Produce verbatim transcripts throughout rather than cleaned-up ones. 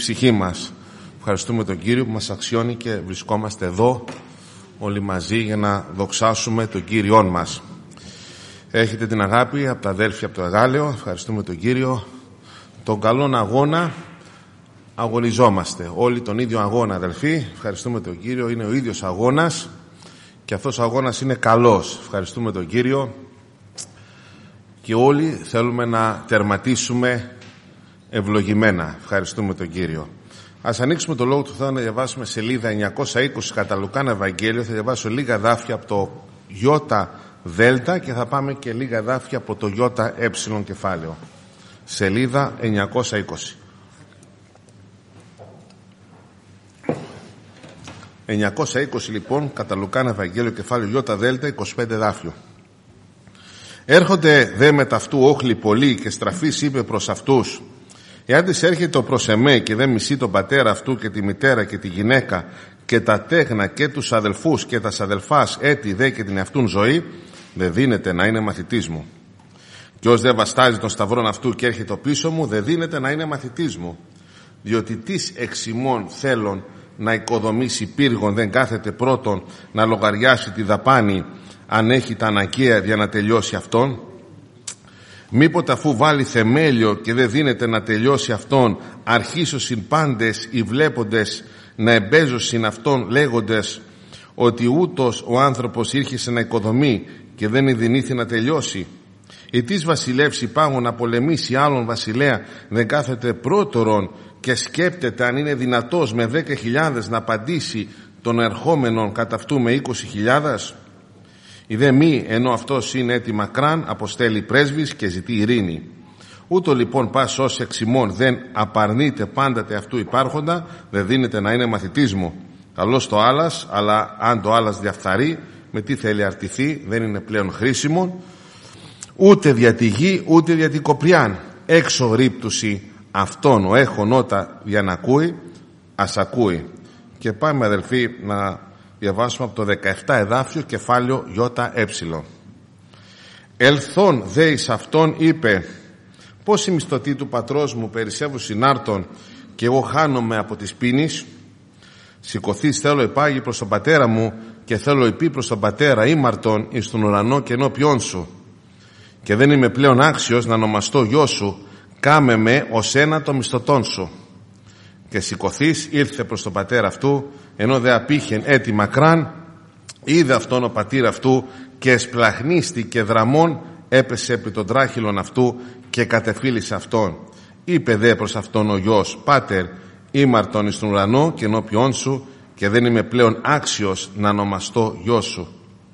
ψυχή μας. Ευχαριστούμε τον Κύριο που μας αξιώνει και βρισκόμαστε εδώ όλοι μαζί για να δοξάσουμε τον Κύριόν μας. Έχετε την αγάπη από τα αδέλφια από το Εγάλεο. Ευχαριστούμε τον Κύριο. Τον καλόν αγώνα αγωνιζόμαστε. Όλοι τον ίδιο αγώνα, αδελφοί. Ευχαριστούμε τον Κύριο. Είναι ο ίδιος αγώνας και αυτός ο αγώνας είναι καλός. Ευχαριστούμε τον Κύριο. Και όλοι θέλουμε να τερματίσουμε ευλογημένα. Ευχαριστούμε τον Κύριο. Ας ανοίξουμε το Λόγο του Θεού να διαβάσουμε σελίδα εννιακόσια είκοσι κατά Λουκάν Ευαγγέλιο. Θα διαβάσω λίγα δάφια από το Ιώτα Δέλτα και θα πάμε και λίγα δάφια από το Ιώτα Έψιλον κεφάλαιο. Σελίδα εννιακόσια είκοσι. εννιακόσια είκοσι λοιπόν κατά Λουκάν Ευαγγέλιο κεφάλαιο Ιώτα Δέλτα, είκοσι πέντε δάφιο. Έρχονται δε με ταυτού όχλοι πολλοί και στραφής είπε προς αυτούς: εάν της έρχεται ο προς εμέ και δεν μισεί τον πατέρα αυτού και τη μητέρα και τη γυναίκα και τα τέκνα και τους αδελφούς και τα αδελφάς έτη δε και την εαυτούν ζωή, δεν δίνεται να είναι μαθητής μου. Και ως δεν βαστάζει τον σταυρόν αυτού και έρχεται πίσω μου, δεν δίνεται να είναι μαθητής μου. Διότι τις εξ ημών θέλων να οικοδομήσει πύργον δεν κάθεται πρώτον να λογαριάσει τη δαπάνη αν έχει τα αναγκαία για να τελειώσει αυτόν. Μήποτε αφού βάλει θεμέλιο και δεν δίνεται να τελειώσει αυτόν, αρχίσωσιν πάντες οι βλέποντες να εμπέζωσιν αυτόν λέγοντες ότι ούτως ο άνθρωπος ήρχισε να οικοδομεί και δεν ειδηνήθη να τελειώσει. Ή της βασιλεύς υπάγων να πολεμήσει άλλον βασιλέα δεν κάθεται πρώτορον και σκέπτεται αν είναι δυνατός με δέκα χιλιάδες να απαντήσει τον ερχόμενον κατά αυτού με είκοσι χιλιάδες. Η δε μη ενώ αυτός είναι έτη μακράν αποστέλει πρέσβης και ζητεί ειρήνη. Ούτω λοιπόν πας ως εξ ημών δεν απαρνείται πάντατε αυτού υπάρχοντα, δεν δίνεται να είναι μαθητής μου. Καλώς το άλλας, αλλά αν το άλλας διαφθαρεί, με τι θέλει αρτηθεί, δεν είναι πλέον χρήσιμο. Ούτε δια τη γη, ούτε δια την κοπριάν. Έξω ρίπτουση αυτόν ο έχων ότα για να ακούει, ας ακούει. Και πάμε αδελφοί να διαβάσουμε από το δεκαεπτά εδάφιο κεφάλαιο Ιώτα Έψιλον. Ελθόν δε εις αυτόν είπε: πώς η μισθωτή του πατρός μου περισσεύουν συνάρτων και εγώ χάνομαι από τις πίνης. Σηκωθείς θέλω επάγει προς τον πατέρα μου και θέλω επί προς τον πατέρα ήμαρτον εις τον ουρανό και ενώπιόν σου. Και δεν είμαι πλέον άξιος να ονομαστώ γιο σου, κάμε με ως ένα το μισθωτόν σου. Και σηκωθείς ήρθε προς τον πατέρα αυτού, ενώ δε απήχεν έτη μακράν, είδε αυτόν ο πατήρ αυτού και εσπλαχνίστηκε δραμών, έπεσε επί των τράχυλων αυτού και κατεφύλισε αυτόν. Είπε δε προς αυτόν ο γιος: πάτερ, ήμαρτον εις τον ουρανό και ενώπιόν σου, και δεν είμαι πλέον άξιος να ονομαστώ γιος σου.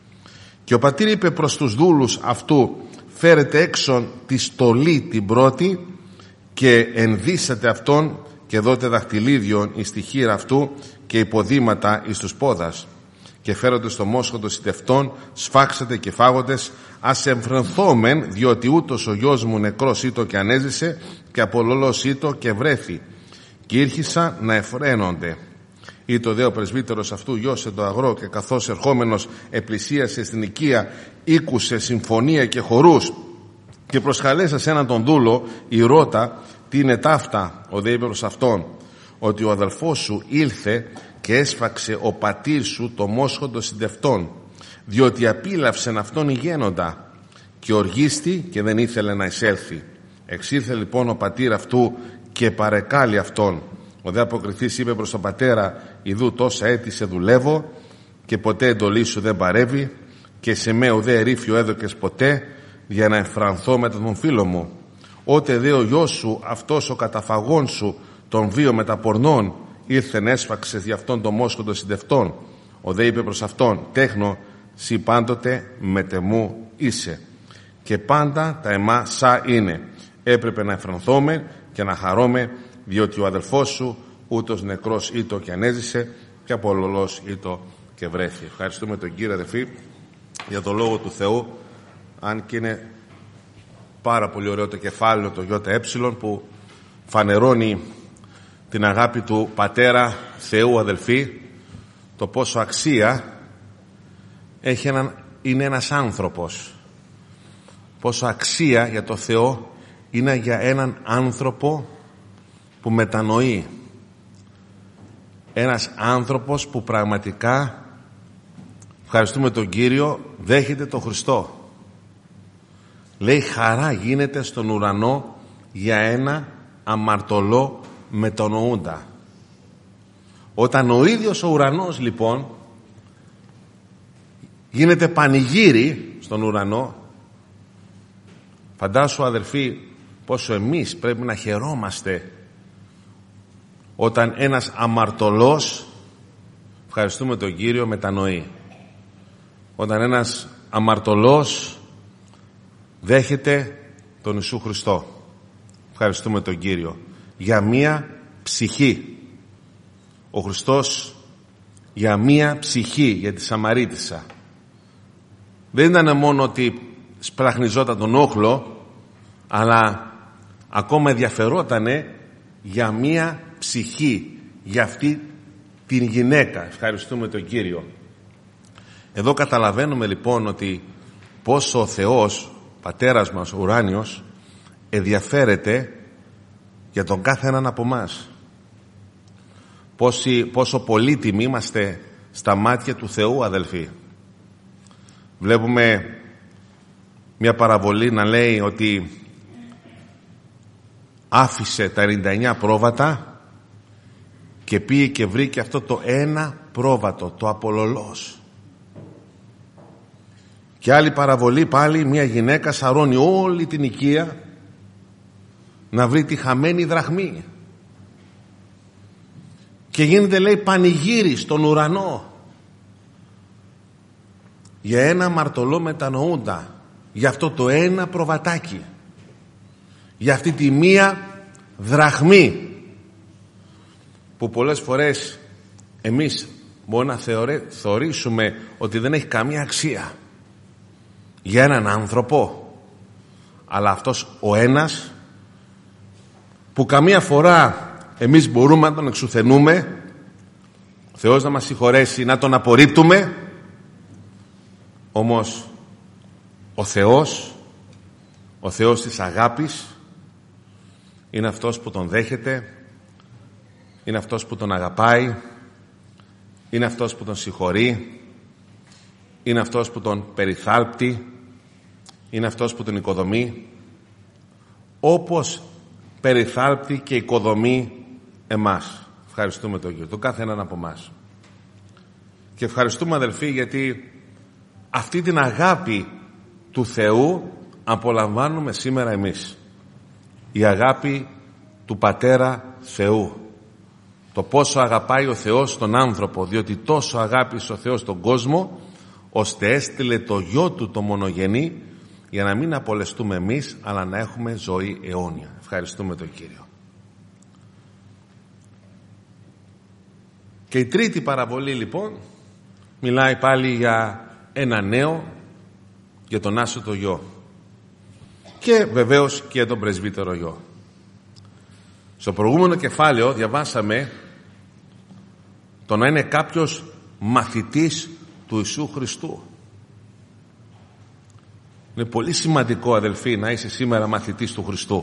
Και ο πατήρ είπε προς τους δούλους αυτού: φέρετε έξω τη στολή την πρώτη και ενδύσατε αυτόν και δώτε δαχτυλίδιον εις τη χείρα αυτού και υποδήματα εις τους πόδας. Και φέρονται στο μόσχοντο σιτευτών, σφάξατε και φάγοντες, ας εμφρενθόμεν, διότι ούτως ο γιος μου νεκρός ήτο και ανέζησε και απολωλός ήτο και βρέθη. Και ήρχισα να εφραίνονται. Ήτο δε ο πρεσβύτερος αυτού γιος εν το αγρό και καθώς ερχόμενος επλησίασε στην οικία, ήκουσε συμφωνία και χορούς και προσκαλέσα σε έναν τον δούλο η ρώτα τι είναι ταύτα. Ο δε είπε προς αυτόν ότι ο αδελφός σου ήλθε και έσφαξε ο πατήρ σου το μόσχοντο συντευτών, διότι απίλαυσεν αυτόν η γένοντα και οργίστη και δεν ήθελε να εισέλθει. Εξήλθε λοιπόν ο πατήρ αυτού και παρεκάλει αυτόν. Ο δε αποκριθής είπε προς τον πατέρα: ιδού τόσα έτη σε δουλεύω και ποτέ εντολή σου δεν παρεύει και σε με ουδέ ερήφιο έδωκες ποτέ για να εμφρανθώ μετά τον φίλο μου. Ότε δε ο γιος σου αυτός ο καταφαγών σου τον βίο μεταπορνών ήρθεν έσφαξε δι' αυτόν το μόσχοντο συντευτών. Ο δε είπε προς αυτόν: τέχνο, σοι πάντοτε μετεμού είσαι και πάντα τα εμά σα είναι. Έπρεπε να εμφρανθώμε και να χαρώμε, διότι ο αδελφός σου ούτως νεκρός ήτο και ανέζησε και απολωλός ήτο και βρέθη. Ευχαριστούμε τον Κύριο αδελφοί για το Λόγο του Θεού, αν και είναι πάρα πολύ ωραίο το κεφάλαιο το Ιώτα Έψιλον που φανερώνει την αγάπη του Πατέρα Θεού αδελφοί, το πόσο αξία έχει έναν, είναι ένας άνθρωπος, πόσο αξία για το Θεό είναι για έναν άνθρωπο που μετανοεί, ένας άνθρωπος που πραγματικά, ευχαριστούμε τον Κύριο, δέχεται τον Χριστό. Λέει, χαρά γίνεται στον ουρανό για ένα αμαρτωλό μετανοούντα. Όταν ο ίδιος ο ουρανός λοιπόν γίνεται πανηγύρι στον ουρανό, φαντάσου αδερφοί πόσο εμείς πρέπει να χαιρόμαστε όταν ένας αμαρτωλός, ευχαριστούμε τον Κύριο, μετανοεί. Όταν ένας αμαρτωλός δέχεται τον Ιησού Χριστό. Ευχαριστούμε τον Κύριο για μία ψυχή. Ο Χριστός για μία ψυχή, για τη Σαμαρίτισσα. Δεν ήταν μόνο ότι σπραχνιζόταν τον όχλο, αλλά ακόμα ενδιαφερότανε για μία ψυχή, για αυτή την γυναίκα. Ευχαριστούμε τον Κύριο. Εδώ καταλαβαίνουμε λοιπόν ότι πόσο ο Θεός, Πατέρας μας, ο ουράνιος, ενδιαφέρεται για τον κάθε έναν από μας. Πόσο, πόσο πολύτιμοι είμαστε στα μάτια του Θεού, αδελφοί. Βλέπουμε μια παραβολή να λέει ότι άφησε τα ενενήντα εννέα πρόβατα και πήγε και βρήκε αυτό το ένα πρόβατο, το απολωλός. Και άλλη παραβολή πάλι, μια γυναίκα σαρώνει όλη την οικία να βρει τη χαμένη δραχμή. Και γίνεται, λέει, πανηγύρι στον ουρανό για ένα αμαρτωλό μετανοούντα, για αυτό το ένα προβατάκι, για αυτή τη μία δραχμή που πολλές φορές εμείς μπορεί να θεωρήσουμε ότι δεν έχει καμία αξία για έναν άνθρωπο, αλλά αυτός ο ένας που καμία φορά εμείς μπορούμε να τον εξουθενούμε, ο Θεός να μας συγχωρέσει, να τον απορρίπτουμε, όμως ο Θεός, ο Θεός της αγάπης, είναι αυτός που τον δέχεται, είναι αυτός που τον αγαπάει, είναι αυτός που τον συγχωρεί, είναι αυτός που τον περιθάλπτει, είναι αυτός που τον οικοδομεί, όπως περιθάλπτει και οικοδομεί εμάς. Ευχαριστούμε τον Κύριο, τον κάθε έναν από εμάς. Και ευχαριστούμε, αδελφοί, γιατί αυτή την αγάπη του Θεού απολαμβάνουμε σήμερα εμείς. Η αγάπη του Πατέρα Θεού. Το πόσο αγαπάει ο Θεός τον άνθρωπο, διότι τόσο αγάπησε ο Θεός τον κόσμο, ώστε έστειλε το γιο του το μονογενή, για να μην απολεστούμε εμείς, αλλά να έχουμε ζωή αιώνια. Ευχαριστούμε τον Κύριο. Και η τρίτη παραβολή λοιπόν μιλάει πάλι για ένα νέο, για τον άσωτο γιο και βεβαίως και τον πρεσβύτερο γιο. Στο προηγούμενο κεφάλαιο διαβάσαμε το να είναι κάποιος μαθητής του Ιησού Χριστού. Είναι πολύ σημαντικό, αδελφοί, να είσαι σήμερα μαθητής του Χριστού.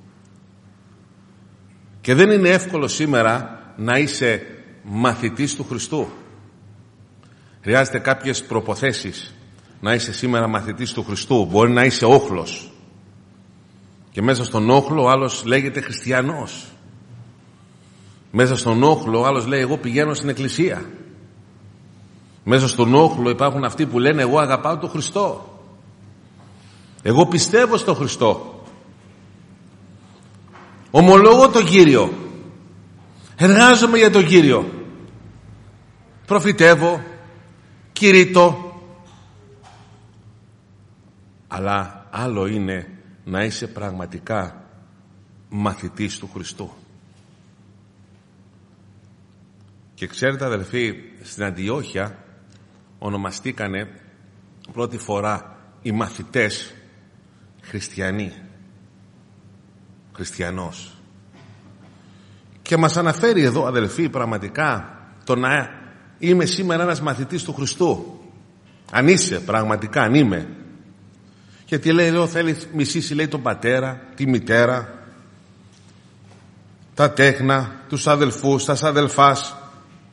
Και δεν είναι εύκολο σήμερα να είσαι μαθητής του Χριστού. Χρειάζεται κάποιες προποθέσεις να είσαι σήμερα μαθητής του Χριστού. Μπορεί να είσαι όχλος και μέσα στον όχλο ο άλλος λέγεται χριστιανός. Μέσα στον όχλο ο άλλος λέει εγώ πηγαίνω στην εκκλησία. Μέσα στον όχλο υπάρχουν αυτοί που λένε εγώ αγαπάω τον Χριστό, εγώ πιστεύω στον Χριστό, ομολογώ τον Κύριο, εργάζομαι για τον Κύριο, προφητεύω, κηρύττω. Αλλά άλλο είναι να είσαι πραγματικά μαθητής του Χριστού. Και ξέρετε, αδελφοί, στην Αντιόχεια ονομαστήκανε πρώτη φορά οι μαθητές χριστιανοί, χριστιανός. Και μας αναφέρει εδώ, αδελφοί, πραγματικά το να είμαι σήμερα ένας μαθητής του Χριστού. Αν είσαι πραγματικά, αν είμαι. Γιατί λέει εδώ θέλει μισήσει, λέει, τον πατέρα, τη μητέρα, τα τέχνα, τους αδελφούς, τα αδελφάς.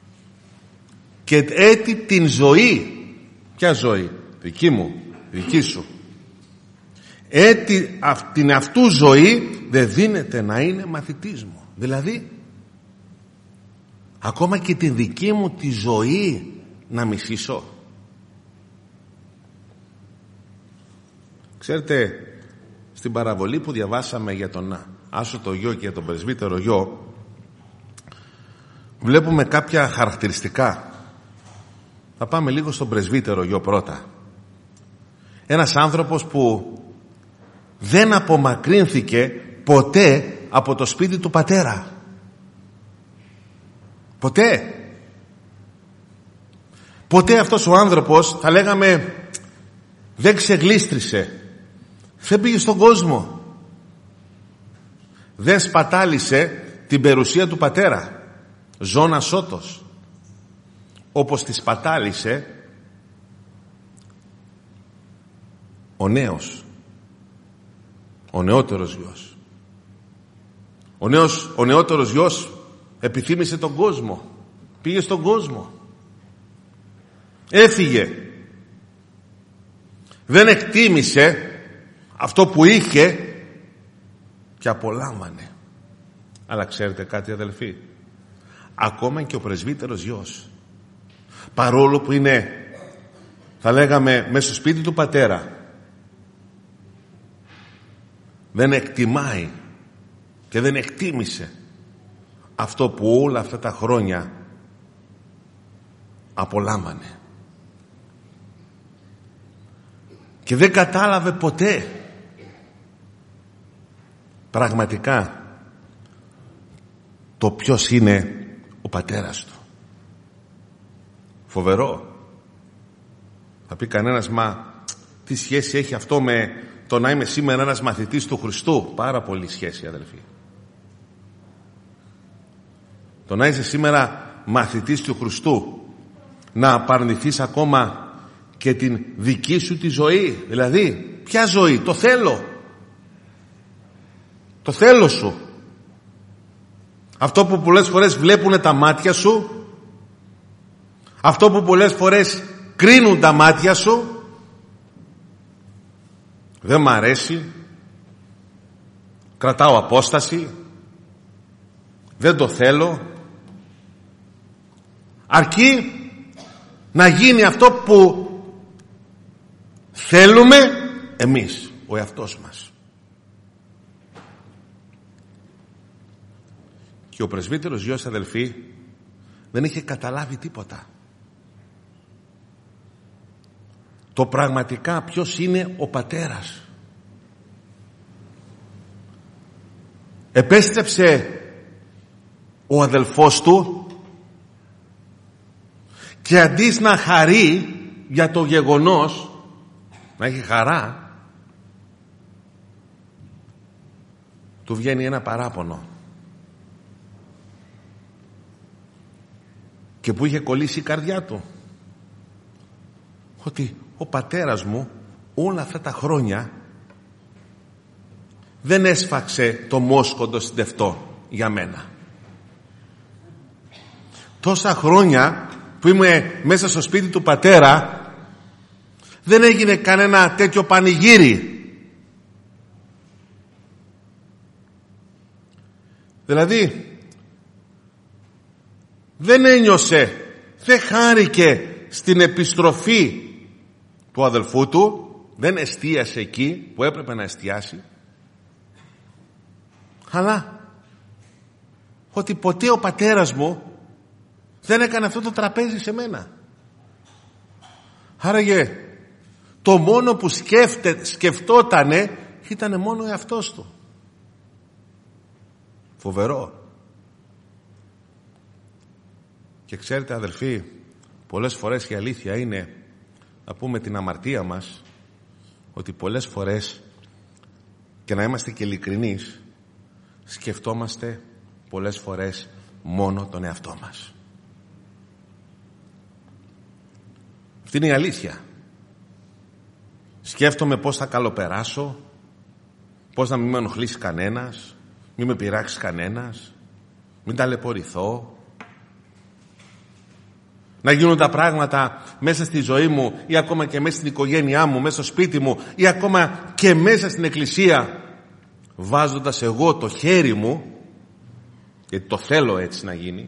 και έτη την ζωή. Ποια ζωή? Δική μου, δική σου. Έτη την αυτού ζωή δεν δίνεται να είναι μαθητής μου. Δηλαδή ακόμα και την δική μου τη ζωή να μισήσω. Ξέρετε, στην παραβολή που διαβάσαμε για τον άσωτο γιο και για τον πρεσβύτερο γιο, βλέπουμε κάποια χαρακτηριστικά. Θα πάμε λίγο στον πρεσβύτερο γιο πρώτα. Ένας άνθρωπος που δεν απομακρύνθηκε ποτέ από το σπίτι του πατέρα. Ποτέ. Ποτέ αυτός ο άνθρωπος, θα λέγαμε, δεν ξεγλίστρισε. Δεν πήγε στον κόσμο. Δεν σπατάλησε την περιουσία του πατέρα. Ζών ασώτος. Όπως τη σπατάλησε ο νέος. Ο νεότερος γιος. Ο, νέος, ο νεότερος γιος επιθύμησε τον κόσμο. Πήγε στον κόσμο. Έφυγε. Δεν εκτίμησε αυτό που είχε και απολάμβανε. Αλλά ξέρετε κάτι, αδελφοί? Ακόμα και ο πρεσβύτερος γιος, παρόλο που είναι, θα λέγαμε, μέσα στο σπίτι του πατέρα, δεν εκτιμάει και δεν εκτίμησε αυτό που όλα αυτά τα χρόνια απολάμβανε. Και δεν κατάλαβε ποτέ πραγματικά το ποιος είναι ο πατέρας του. Φοβερό. Θα πει κανένας, μα τι σχέση έχει αυτό με το να είμαι σήμερα ένας μαθητής του Χριστού? Πάρα πολύ σχέση, αδελφοί. Το να είσαι σήμερα μαθητής του Χριστού, να απαρνηθείς ακόμα και την δική σου τη ζωή. Δηλαδή, ποια ζωή? Το θέλω. Το θέλω σου. Αυτό που πολλές φορές βλέπουν τα μάτια σου, αυτό που πολλές φορές κρίνουν τα μάτια σου, δεν μ' αρέσει, κρατάω απόσταση, δεν το θέλω. Αρκεί να γίνει αυτό που θέλουμε εμείς, ο εαυτός μας. Και ο πρεσβύτερος γιος, αδελφοί, δεν είχε καταλάβει τίποτα. Το πραγματικά ποιος είναι ο πατέρας. Επέστρεψε ο αδελφός του και αντί να χαρεί για το γεγονός, να έχει χαρά, του βγαίνει ένα παράπονο. Και που είχε κολλήσει η καρδιά του, ότι ο πατέρας μου όλα αυτά τα χρόνια δεν έσφαξε το μόσκοντο συντευτό για μένα. Τόσα χρόνια που είμαι μέσα στο σπίτι του πατέρα δεν έγινε κανένα τέτοιο πανηγύρι. Δηλαδή δεν ένιωσε, δεν χάρηκε στην επιστροφή του αδελφού του, δεν εστίασε εκεί που έπρεπε να εστιάσει, αλλά ότι ποτέ ο πατέρας μου δεν έκανε αυτό το τραπέζι σε μένα. Άραγε το μόνο που σκέφτε, σκεφτότανε ήτανε μόνο ο εαυτός του. Φοβερό. Και ξέρετε, αδελφοί, πολλές φορές η αλήθεια είναι, να πούμε την αμαρτία μας, ότι πολλές φορές, και να είμαστε και ειλικρινείς, σκεφτόμαστε πολλές φορές μόνο τον εαυτό μας. Αυτή είναι η αλήθεια. Σκέφτομαι πώς θα καλοπεράσω, πώς να μην με ενοχλήσει κανένας, μην με πειράξει κανένας, μην ταλαιπωρηθώ. να γίνουν τα πράγματα μέσα στη ζωή μου ή ακόμα και μέσα στην οικογένειά μου, μέσα στο σπίτι μου ή ακόμα και μέσα στην εκκλησία, βάζοντας εγώ το χέρι μου, γιατί το θέλω έτσι να γίνει.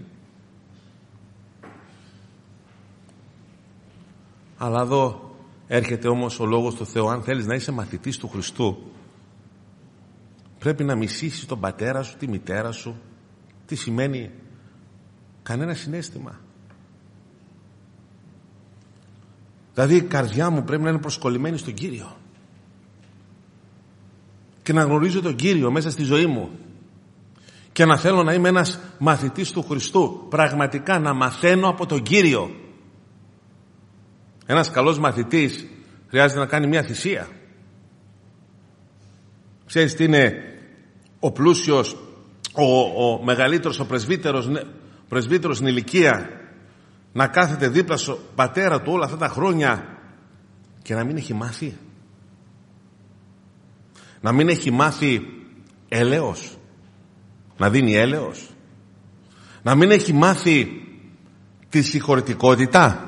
Αλλά εδώ έρχεται όμως ο λόγος του Θεού. Αν θέλεις να είσαι μαθητής του Χριστού, πρέπει να μισήσεις τον πατέρα σου, τη μητέρα σου. Τι σημαίνει? Κανένα συναίσθημα. Δηλαδή η καρδιά μου πρέπει να είναι προσκολλημένη στον Κύριο και να γνωρίζω τον Κύριο μέσα στη ζωή μου και να θέλω να είμαι ένας μαθητής του Χριστού, πραγματικά να μαθαίνω από τον Κύριο. Ένας καλός μαθητής χρειάζεται να κάνει μια θυσία. Ξέρεις τι είναι ο πλούσιος, ο, ο μεγαλύτερος, ο πρεσβύτερος, πρεσβύτερος στην ηλικία, να κάθεται δίπλα στον πατέρα του όλα αυτά τα χρόνια και να μην έχει μάθει? Να μην έχει μάθει έλεος, να δίνει έλεος, να μην έχει μάθει τη συγχωρητικότητα,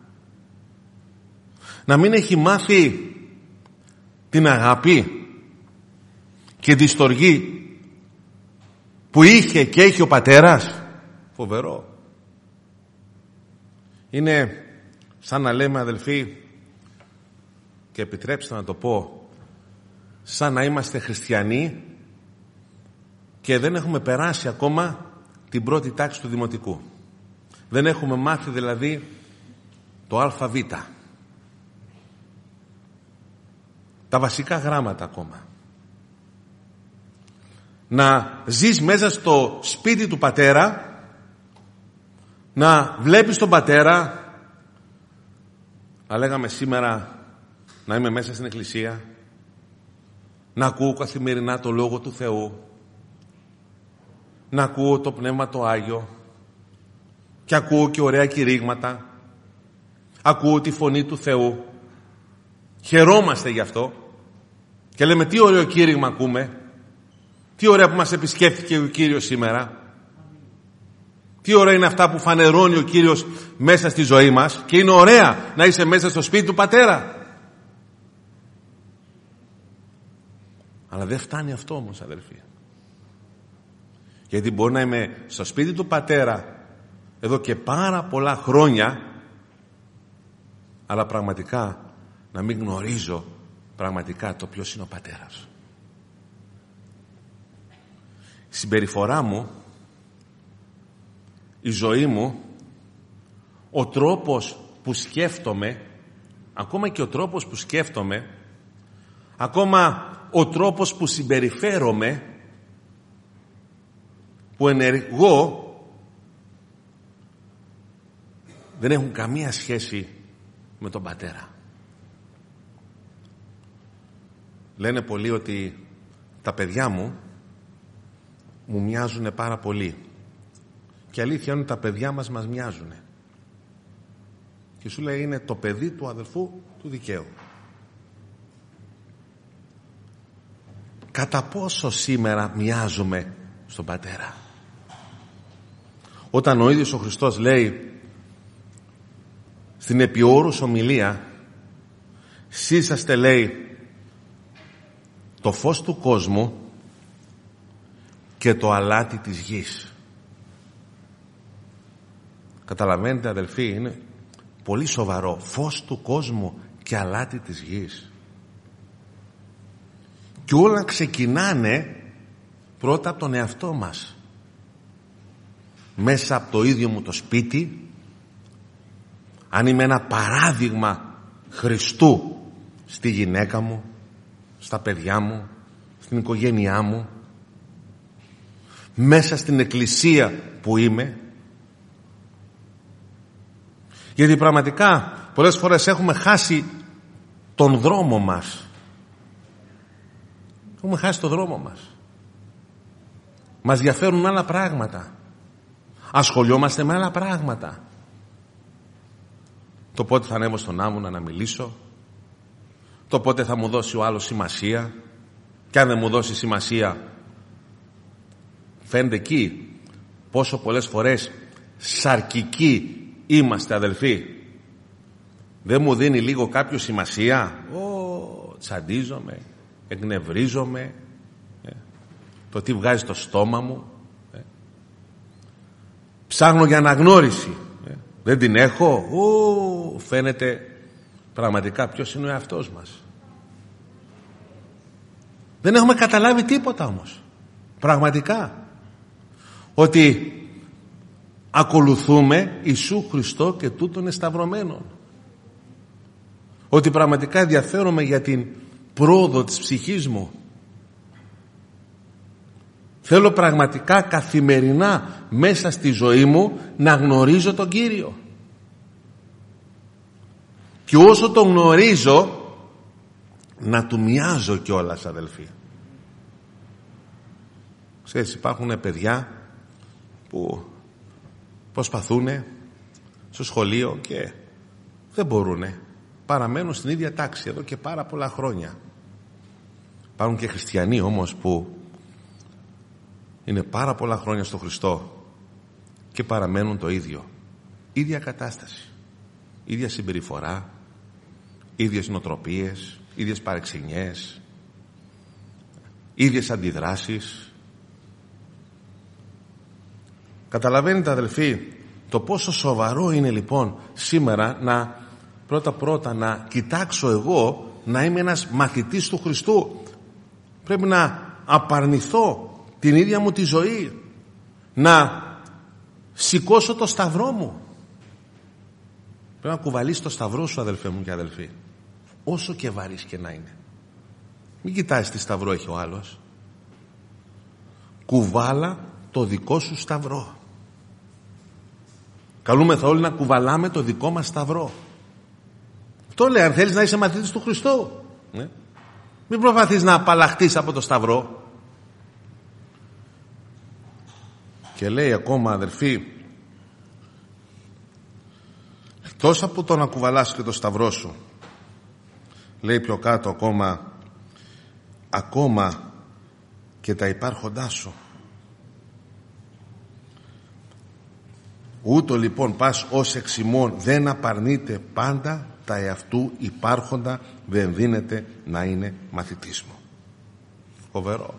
να μην έχει μάθει την αγάπη και τη στοργή που είχε και έχει ο πατέρας. Φοβερό. Είναι σαν να λέμε, αδελφοί, και επιτρέψτε να το πω, σαν να είμαστε χριστιανοί και δεν έχουμε περάσει ακόμα την πρώτη τάξη του δημοτικού. Δεν έχουμε μάθει δηλαδή το αλφαβήτα, τα βασικά γράμματα ακόμα. Να ζεις μέσα στο σπίτι του πατέρα, να βλέπεις τον πατέρα, να λέγαμε σήμερα να είμαι μέσα στην εκκλησία, να ακούω καθημερινά το Λόγο του Θεού, να ακούω το Πνεύμα το Άγιο και ακούω και ωραία κηρύγματα, ακούω τη φωνή του Θεού, χαιρόμαστε γι' αυτό και λέμε τι ωραίο κήρυγμα ακούμε, τι ωραία που μας επισκέφθηκε ο Κύριος σήμερα, τι ωραία είναι αυτά που φανερώνει ο Κύριος μέσα στη ζωή μας, και είναι ωραία να είσαι μέσα στο σπίτι του πατέρα. Αλλά δεν φτάνει αυτό όμως, αδελφοί. Γιατί μπορεί να είμαι στο σπίτι του πατέρα εδώ και πάρα πολλά χρόνια, αλλά πραγματικά να μην γνωρίζω πραγματικά το ποιος είναι ο πατέρας. Η συμπεριφορά μου, η ζωή μου, ο τρόπος που σκέφτομαι, ακόμα και ο τρόπος που σκέφτομαι, ακόμα ο τρόπος που συμπεριφέρομαι, που ενεργώ, δεν έχουν καμία σχέση με τον πατέρα. Λένε πολλοί ότι τα παιδιά μου μου μοιάζουν πάρα πολύ. Και αλήθεια είναι ότι τα παιδιά μας μας μοιάζουν. Και σου λέει είναι το παιδί του αδελφού του δικαίου. Κατά πόσο σήμερα μοιάζουμε στον πατέρα? Όταν ο ίδιος ο Χριστός λέει στην επιόρους ομιλία, «Σύσαστε», λέει, «το φως του κόσμου και το αλάτι της γης». Καταλαβαίνετε, αδελφοί, είναι πολύ σοβαρό. Φως του κόσμου και αλάτι της γης. Και όλα ξεκινάνε πρώτα από τον εαυτό μας. Μέσα από το ίδιο μου το σπίτι, αν είμαι ένα παράδειγμα Χριστού στη γυναίκα μου, στα παιδιά μου, στην οικογένειά μου, μέσα στην εκκλησία που είμαι. Γιατί πραγματικά πολλές φορές έχουμε χάσει τον δρόμο μας. Έχουμε χάσει τον δρόμο μας. Μας διαφέρουν άλλα πράγματα. Ασχολιόμαστε με άλλα πράγματα. Το πότε θα ανέβω στον άμμονα να μιλήσω, το πότε θα μου δώσει ο άλλος σημασία, και αν δεν μου δώσει σημασία, φαίνεται εκεί πόσο πολλές φορές σαρκική είμαστε αδελφοί? Δεν μου δίνει λίγο κάποιο σημασία? Ω, τσαντίζομαι, εκνευρίζομαι, ε, το τι βγάζει το στόμα μου, ε. Ψάχνω για αναγνώριση, ε. δεν την έχω. Ω, φαίνεται πραγματικά ποιος είναι ο εαυτός μας. Δεν έχουμε καταλάβει τίποτα όμως, πραγματικά, ότι ακολουθούμε Ιησού Χριστό και τούτον εσταυρωμένον, ότι πραγματικά ενδιαφέρομαι για την πρόοδο της ψυχής μου. Θέλω πραγματικά καθημερινά μέσα στη ζωή μου να γνωρίζω τον Κύριο, και όσο τον γνωρίζω να του μοιάζω κιόλας, αδελφοί. Ξέρεις, υπάρχουν παιδιά που προσπαθούν στο σχολείο και δεν μπορούν, παραμένουν στην ίδια τάξη εδώ και πάρα πολλά χρόνια. Υπάρχουν και χριστιανοί όμως που είναι πάρα πολλά χρόνια στο Χριστό και παραμένουν το ίδιο, ίδια κατάσταση, ίδια συμπεριφορά, ίδιες νοοτροπίες, ίδιες παρεξενιές, ίδιες αντιδράσεις. Καταλαβαίνετε, αδελφοί, το πόσο σοβαρό είναι λοιπόν σήμερα να πρώτα πρώτα να κοιτάξω εγώ να είμαι ένας μαθητής του Χριστού. Πρέπει να απαρνηθώ την ίδια μου τη ζωή, να σηκώσω το σταυρό μου. Πρέπει να κουβαλείς το σταυρό σου, αδελφέ μου και αδελφοί, όσο και βαρύς και να είναι. Μην κοιτάζεις τι σταυρό έχει ο άλλος. Κουβάλα το δικό σου σταυρό. Καλούμεθα όλοι να κουβαλάμε το δικό μας σταυρό. Αυτό λέει, αν θέλεις να είσαι μαθητής του Χριστού, ναι. Μην προσπαθείς να απαλλαχτείς από το σταυρό. Και λέει ακόμα, αδελφοί, εκτός από το να κουβαλάς και το σταυρό σου, λέει πιο κάτω ακόμα, ακόμα και τα υπάρχοντά σου. Ούτω λοιπόν πας ως εξημών δεν απαρνείται πάντα τα εαυτού υπάρχοντα, δεν δίνεται να είναι μαθητής μου. Φοβερό.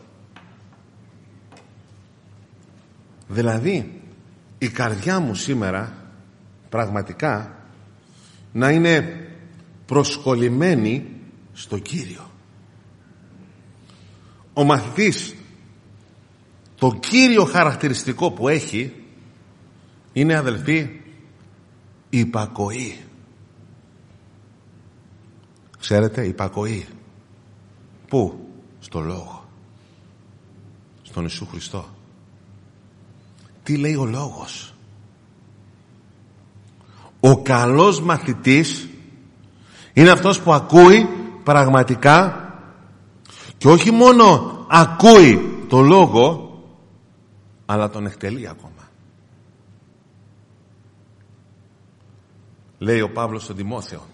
Δηλαδή η καρδιά μου σήμερα πραγματικά να είναι προσκολλημένη στο Κύριο. Ο μαθητής, το κύριο χαρακτηριστικό που έχει είναι, αδελφοί, υπακοή. Ξέρετε, υπακοή. Πού? Στο Λόγο, στον Ιησού Χριστό. Τι λέει ο Λόγος? Ο καλός μαθητής είναι αυτός που ακούει πραγματικά, και όχι μόνο ακούει το Λόγο, αλλά τον εκτελεί ακόμα. Λέει ο Παύλος στον Τιμόθεο,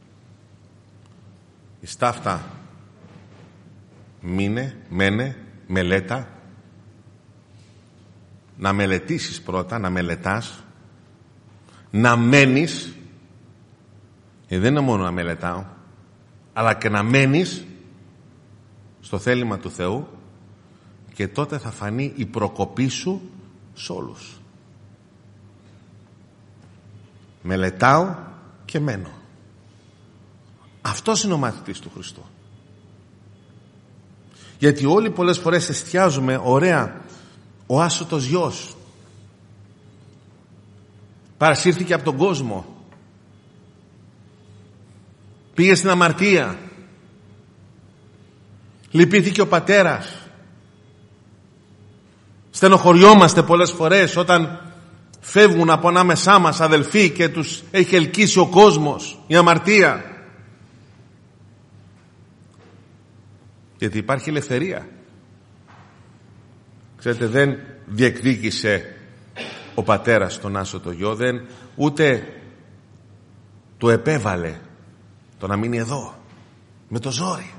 εις ταύτα μείνε, μένε, μελέτα, να μελετήσεις πρώτα, να μελετάς, να μένεις, και δεν είναι μόνο να μελετάω, αλλά και να μένεις στο θέλημα του Θεού, και τότε θα φανεί η προκοπή σου σ' όλους. Μελετάω και μένω. Αυτός είναι ο μαθητής του Χριστού. Γιατί όλοι πολλές φορές εστιάζουμε, ωραία, ο άσωτος γιος παρασύρθηκε από τον κόσμο, πήγε στην αμαρτία, λυπήθηκε ο πατέρας. Στενοχωριόμαστε πολλές φορές όταν φεύγουν από ανάμεσά μας αδελφοί και τους έχει ελκύσει ο κόσμος, η αμαρτία. Γιατί υπάρχει ελευθερία. Ξέρετε, δεν διεκδίκησε ο πατέρας τον άσωτο γιο, δεν, ούτε του επέβαλε το να μείνει εδώ με το ζόρι.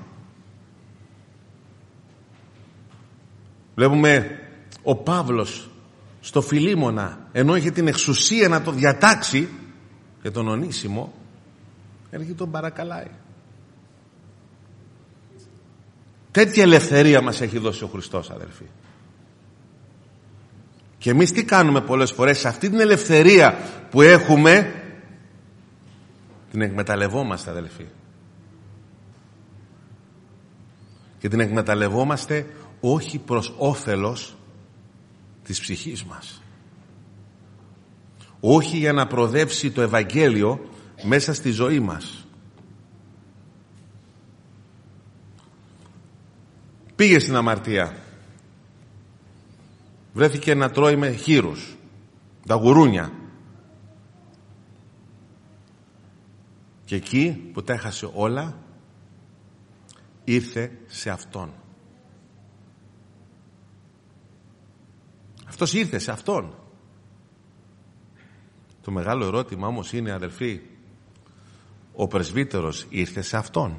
Βλέπουμε ο Παύλος στο Φιλίμωνα, ενώ είχε την εξουσία να το διατάξει, Για τον Ονήσιμο έρχεται τον παρακαλάει. Τέτοια ελευθερία μας έχει δώσει ο Χριστός, αδελφοί. Και εμείς τι κάνουμε πολλές φορές? Σε αυτή την ελευθερία που έχουμε την εκμεταλλευόμαστε, αδελφοί. Και την εκμεταλλευόμαστε όχι προς όφελος της ψυχής μας. Όχι για να προοδεύσει το Ευαγγέλιο μέσα στη ζωή μας. Πήγε στην αμαρτία. Βρέθηκε να τρώει με χήρους, τα γουρούνια. Και εκεί που τα έχασε όλα, ήρθε σε Αυτόν. Αυτός ήρθε σε Αυτόν. Το μεγάλο ερώτημα όμως είναι, αδελφοί, ο πρεσβύτερος ήρθε σε Αυτόν.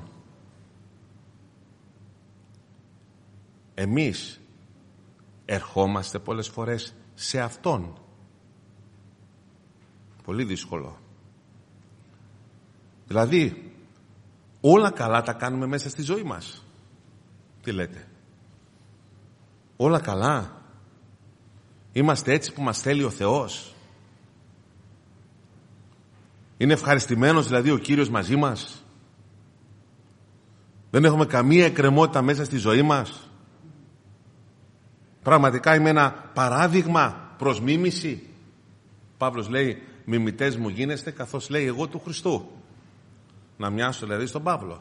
Εμείς ερχόμαστε πολλές φορές σε Αυτόν. Πολύ δύσκολο. Δηλαδή, όλα καλά τα κάνουμε μέσα στη ζωή μας. Τι λέτε? Όλα καλά? Είμαστε έτσι που μας θέλει ο Θεός? Είναι ευχαριστημένος δηλαδή ο Κύριος μαζί μας? Δεν έχουμε καμία εκκρεμότητα μέσα στη ζωή μας? Πραγματικά είμαι ένα παράδειγμα προς μίμηση? Παύλος λέει, μιμητές μου γίνεστε καθώς λέει εγώ του Χριστού. Να μοιάσω δηλαδή στον Παύλο.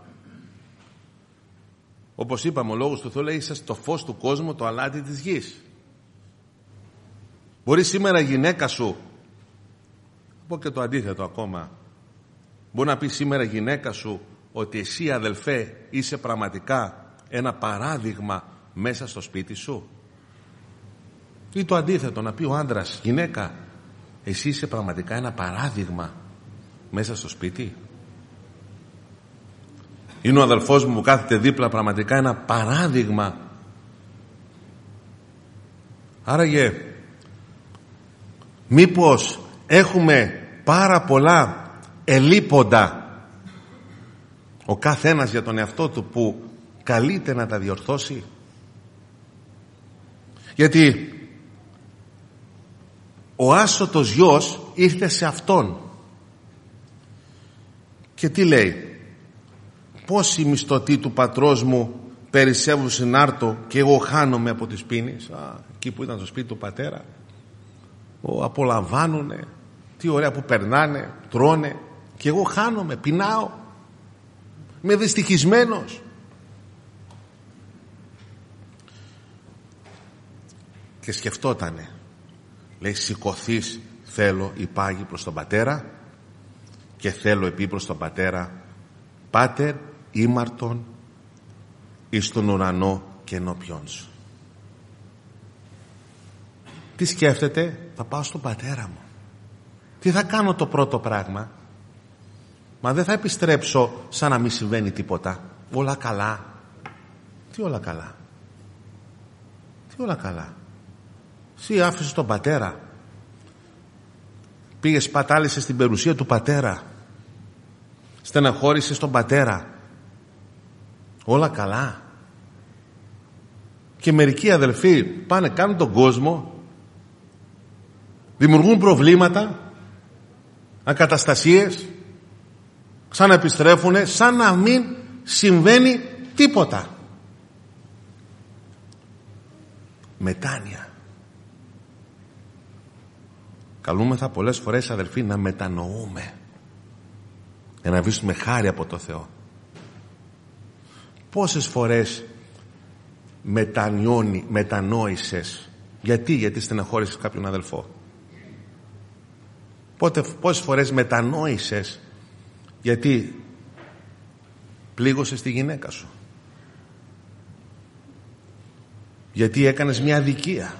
Όπως είπαμε, ο Λόγος του Θεού λέει, είσαστε το φως του κόσμου, το αλάτι της γης. Μπορεί σήμερα η γυναίκα σου, πω και το αντίθετο ακόμα, μπορεί να πει σήμερα η γυναίκα σου ότι εσύ, αδελφέ, είσαι πραγματικά ένα παράδειγμα μέσα στο σπίτι σου? Ή το αντίθετο, να πει ο άντρας, γυναίκα, εσύ είσαι πραγματικά ένα παράδειγμα μέσα στο σπίτι? Είναι ο αδελφός μου που κάθεται δίπλα πραγματικά ένα παράδειγμα? Άραγε μήπως έχουμε πάρα πολλά ελείποντα ο κάθε ένας για τον εαυτό του που καλείται να τα διορθώσει? Γιατί ο άσωτος γιος ήρθε σε Αυτόν και τι λέει? Πόσοι μισθωτοί του πατρός μου περισσεύουν συνάρτω και εγώ χάνομαι από τις πίνεις? Α, εκεί που ήταν στο σπίτι του πατέρα, ο, απολαμβάνουνε, τι ωραία που περνάνε, τρώνε, και εγώ χάνομαι, πεινάω, είμαι δυστυχισμένος. Και σκεφτότανε, λέει, σηκωθείς θέλω υπάγει προς τον πατέρα και θέλω επί προς τον πατέρα, Πάτερ ήμαρτον εις τον ουρανό και ενώπιον σου. Τι σκέφτεται? Θα πάω στον πατέρα μου. Τι θα κάνω το πρώτο πράγμα? Μα δεν θα επιστρέψω σαν να μην συμβαίνει τίποτα. Όλα καλά. Τι όλα καλά? Τι όλα καλά? Εσύ άφησες τον πατέρα, πήγες πατάλησες στην περιουσία του πατέρα, στεναχώρησες τον πατέρα. Όλα καλά? Και μερικοί αδελφοί πάνε, κάνουν τον κόσμο, δημιουργούν προβλήματα, ακαταστασίες, ξαναεπιστρέφουνε σαν να μην συμβαίνει τίποτα. Μετάνοια. Καλούμεθα πολλές φορές, αδελφοί, να μετανοούμε για να βρίσκουμε χάρη από το Θεό. Πόσες φορές μετανιώνει, μετανόησες? Γιατί, γιατί στεναχώρησες κάποιον αδελφό? Πότε, πόσες φορές μετανόησες γιατί πλήγωσες τη γυναίκα σου? Γιατί έκανες μια αδικία?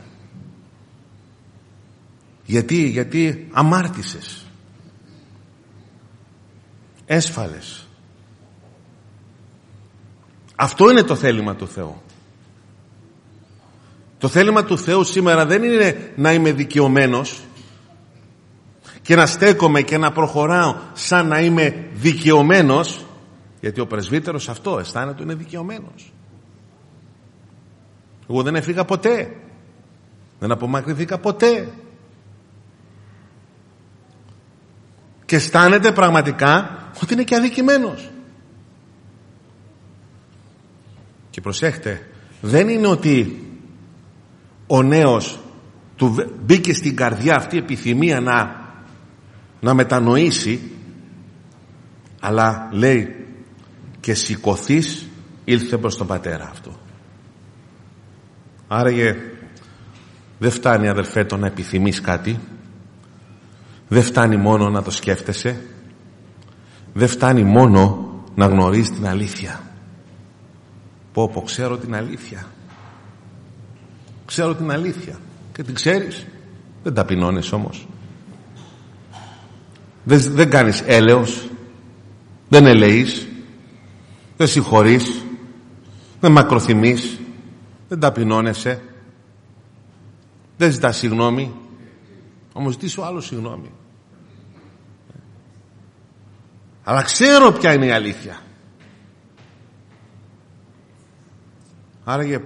Γιατί, γιατί αμάρτησες, έσφαλες. Αυτό είναι το θέλημα του Θεού. Το θέλημα του Θεού σήμερα δεν είναι να είμαι δικαιωμένος και να στέκομαι και να προχωράω σαν να είμαι δικαιωμένος, γιατί ο πρεσβύτερος αυτό αισθάνεται, είναι δικαιωμένος. Εγώ δεν έφυγα ποτέ, δεν απομακρυνθήκα ποτέ, και αισθάνεται πραγματικά ότι είναι και αδικημένος. Και προσέχτε, δεν είναι ότι ο νέος του μπήκε στην καρδιά αυτή η επιθυμία να, να μετανοήσει, αλλά λέει και σηκωθείς ήλθε προς τον πατέρα αυτό. Άραγε δεν φτάνει, αδελφέ, το να επιθυμείς κάτι, δεν φτάνει μόνο να το σκέφτεσαι, δεν φτάνει μόνο να γνωρίζεις την αλήθεια. Πω πω, ξέρω την αλήθεια, ξέρω την αλήθεια. Και την ξέρεις, δεν ταπεινώνεις όμως, δεν, δεν κάνεις έλεος, δεν ελεείς, δεν συγχωρείς, δεν μακροθυμείς, δεν ταπεινώνεσαι, δεν ζητάς συγγνώμη, όμως ζητήσω άλλο συγγνώμη. Αλλά ξέρω ποια είναι η αλήθεια. Άραγε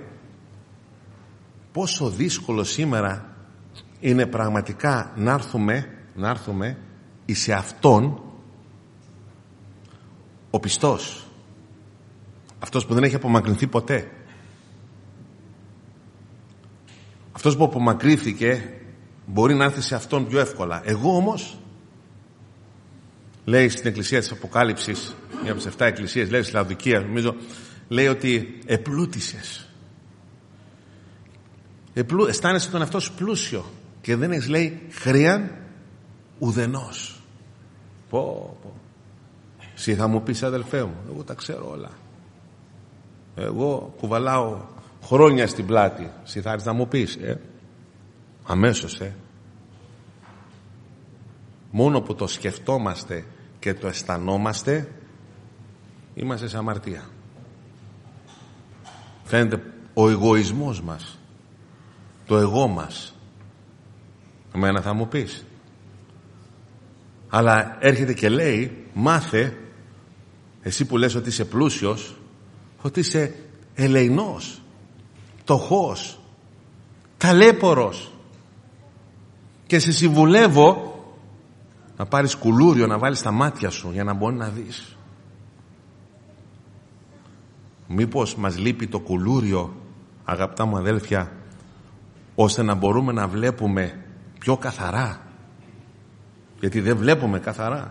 πόσο δύσκολο σήμερα είναι πραγματικά να έρθουμε, να έρθουμε εις αυτόν ο πιστός, αυτός που δεν έχει απομακρυνθεί ποτέ, αυτός που απομακρύθηκε μπορεί να έρθει σε αυτόν πιο εύκολα. Εγώ όμως, λέει στην Εκκλησία της Αποκάλυψης, μια από τις εφτά εκκλησίες, λέει στη Λαοδικία, νομίζω, λέει ότι επλούτησες. Επλού, αισθάνεσαι τον εαυτό σου πλούσιο και δεν έχεις, λέει, χρέαν ουδενός. Πω, πω. Εσύ θα μου πεις, αδελφέ μου, εγώ τα ξέρω όλα. Εγώ κουβαλάω χρόνια στην πλάτη. Εσύ θα έρθεις να μου πεις, ε? αμέσως, ε. Μόνο που το σκεφτόμαστε και το αισθανόμαστε, είμαστε σε αμαρτία. Φαίνεται ο εγωισμός μας, το εγώ μας. Εμένα θα μου πεις. Αλλά έρχεται και λέει, μάθε, εσύ που λες ότι είσαι πλούσιος, ότι είσαι ελεηνός, φτωχός, ταλέπορος, και σε συμβουλεύω να πάρεις κουλούριο να βάλεις στα μάτια σου για να μπορεί να δεις. Μήπως μας λείπει το κουλούριο, αγαπητά μου αδέλφια, ώστε να μπορούμε να βλέπουμε πιο καθαρά, γιατί δεν βλέπουμε καθαρά.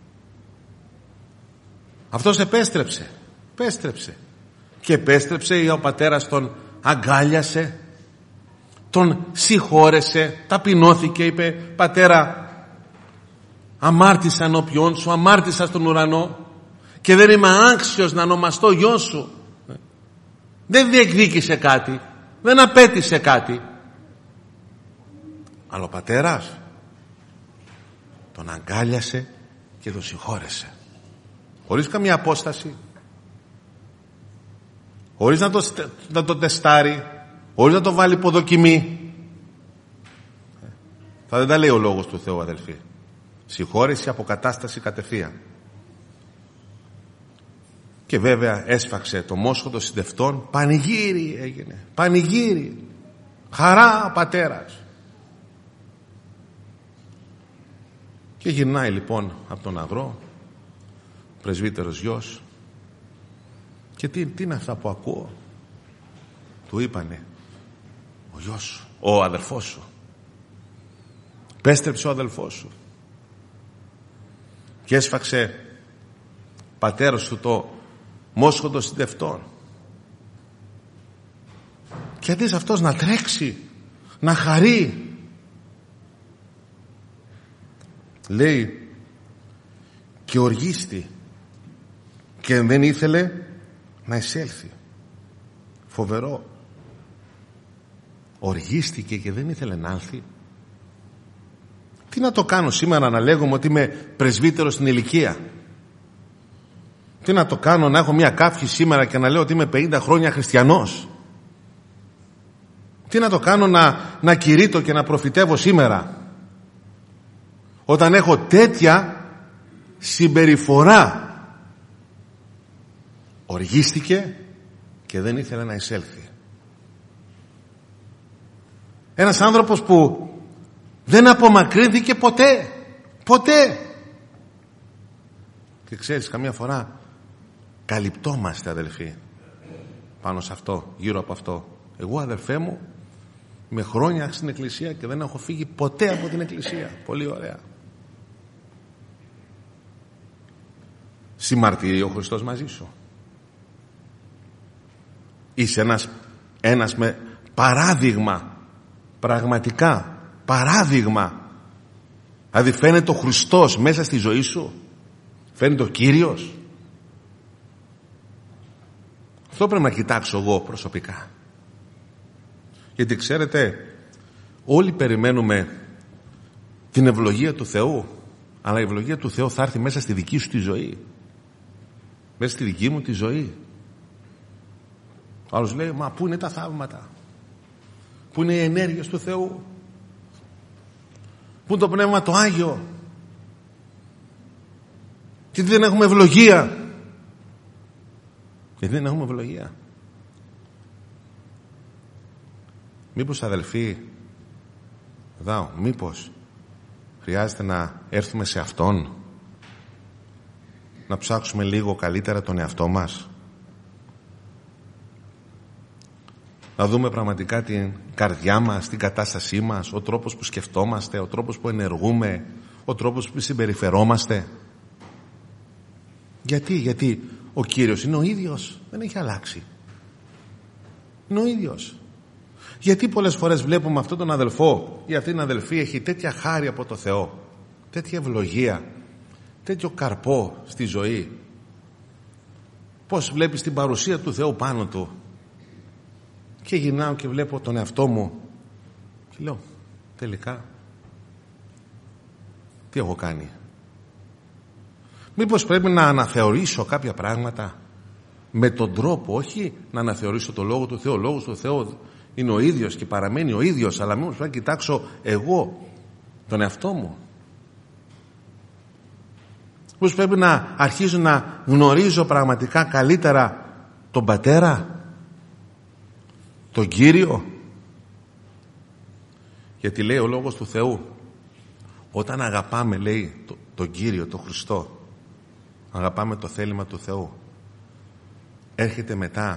Αυτός επέστρεψε επέστρεψε και επέστρεψε, ο πατέρας τον αγκάλιασε, τον συγχώρεσε, ταπεινώθηκε, είπε, πατέρα, αμάρτησα ενώπιόν σου, αμάρτησα στον ουρανό και δεν είμαι άξιος να ονομαστώ γιος σου. Δεν διεκδίκησε κάτι, δεν απέτησε κάτι, αλλά ο πατέρας τον αγκάλιασε και τον συγχώρεσε, χωρίς καμία απόσταση, χωρίς να το, να το τεστάρει, χωρίς να το βάλει υποδοκιμή. Θα δεν τα λέει ο λόγος του Θεού, αδελφοί. Συγχώρεση, αποκατάσταση κατευθείαν. Και βέβαια έσφαξε το μόσχο των συντευτών, πανηγύρι έγινε, πανηγύρι, χαρά ο πατέρας. Και γυρνάει λοιπόν από τον αγρό, ο πρεσβύτερος γιος, και τι, τι είναι αυτά που ακούω? Του είπανε, ο γιος σου, ο αδελφός σου, πέστρεψε ο αδελφός σου. Και έσφαξε πατέρας του το μόσχο των συντευτών. Και αντί αυτός να τρέξει, να χαρεί, λέει, και οργίστη και δεν ήθελε να εισέλθει. Φοβερό. Οργίστηκε και δεν ήθελε να έλθει. Τι να το κάνω σήμερα να λέγομαι ότι είμαι πρεσβύτερος στην ηλικία? Τι να το κάνω να έχω μια κάφη σήμερα και να λέω ότι είμαι πενήντα χρόνια χριστιανός? Τι να το κάνω να, να κηρύττω και να προφητεύω σήμερα Όταν έχω τέτοια συμπεριφορά. Οργίστηκε και δεν ήθελε να εισέλθει. Ένας άνθρωπος που δεν απομακρύνθηκε ποτέ. Ποτέ. Και ξέρεις, καμιά φορά καλυπτόμαστε, αδελφοί, πάνω σε αυτό, γύρω από αυτό. Εγώ, αδελφέ μου, με χρόνια στην εκκλησία και δεν έχω φύγει ποτέ από την εκκλησία. Πολύ ωραία. Συμμαρτύρει ο Χριστός μαζί σου. Είσαι ένας, ένας με παράδειγμα, πραγματικά παράδειγμα. Δηλαδή φαίνεται ο Χριστός μέσα στη ζωή σου, φαίνεται ο Κύριος. Αυτό πρέπει να κοιτάξω εγώ προσωπικά. Γιατί ξέρετε, όλοι περιμένουμε την ευλογία του Θεού, αλλά η ευλογία του Θεού θα έρθει μέσα στη δική σου τη ζωή, μέσα στη δική μου τη ζωή. Ο άλλος λέει, μα πού είναι τα θαύματα, πού είναι οι ενέργειες του Θεού, πού είναι το Πνεύμα το Άγιο, γιατί δεν έχουμε ευλογία. Γιατί δεν έχουμε ευλογία. Μήπως, αδελφοί, εδώ, μήπως χρειάζεται να έρθουμε σε Αυτόν, να ψάξουμε λίγο καλύτερα τον εαυτό μας, να δούμε πραγματικά την καρδιά μας, την κατάστασή μας, ο τρόπος που σκεφτόμαστε, ο τρόπος που ενεργούμε, ο τρόπος που συμπεριφερόμαστε. Γιατί, γιατί ο Κύριος είναι ο ίδιος, δεν έχει αλλάξει. Είναι ο ίδιος. Γιατί πολλές φορές βλέπουμε αυτόν τον αδελφό ή αυτήν την αδελφή έχει τέτοια χάρη από το Θεό, τέτοια ευλογία, τέτοιο καρπό στη ζωή. Πώς βλέπεις την παρουσία του Θεού πάνω του. Και γυρνάω και βλέπω τον εαυτό μου και λέω, τελικά τι έχω κάνει. Μήπως πρέπει να αναθεωρήσω κάποια πράγματα με τον τρόπο, όχι να αναθεωρήσω το Λόγο του Θεού. Ο Λόγος του Θεού είναι ο ίδιος και παραμένει ο ίδιος, αλλά μήπως πρέπει να κοιτάξω εγώ τον εαυτό μου. Μήπως πρέπει να αρχίζω να γνωρίζω πραγματικά καλύτερα τον Πατέρα, τον Κύριο. Γιατί λέει ο Λόγος του Θεού, όταν αγαπάμε, λέει, το, τον Κύριο, τον Χριστό, αγαπάμε το θέλημα του Θεού, έρχεται μετά